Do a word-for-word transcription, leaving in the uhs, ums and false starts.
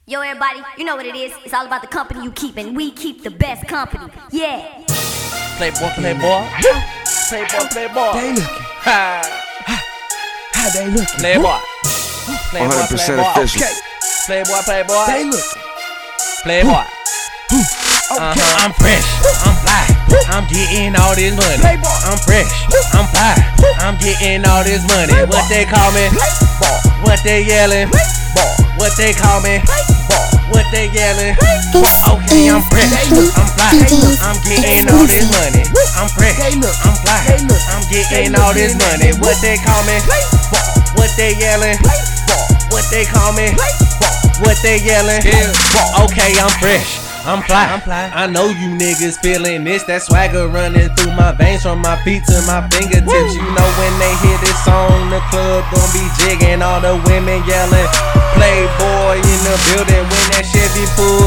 Yo, everybody, you know what it is. It's all about the company you keep, and we keep the best company. Yeah. Playboy, playboy. Playboy, playboy. They looking. Ha. How they looking? Playboy. Playboy, one hundred percent playboy. official. Okay. Playboy, playboy. They looking. Playboy. Okay. Uh-huh. I'm fresh, I'm fly, I'm getting all this money. Playboy. I'm fresh, I'm fly, I'm getting all this money. Playboy. What they call me? Ball. What they yelling? Ball. What they call me? Ball. What they yelling? Okay, I'm fresh, I'm fly, I'm getting all this money. I'm fresh, I'm fly, I'm getting all this money. What they call me? Ball. What they yelling? Ball. What they call me? Ball. What they yelling? Ball. Okay, I'm fresh. I'm fly. I'm fly. I know you niggas feeling this. That swagger running through my veins from my feet to my fingertips. Woo. You know when they hear this song, the club gon' be jigging. All the women yelling, Playboy in the building when that Chevy pull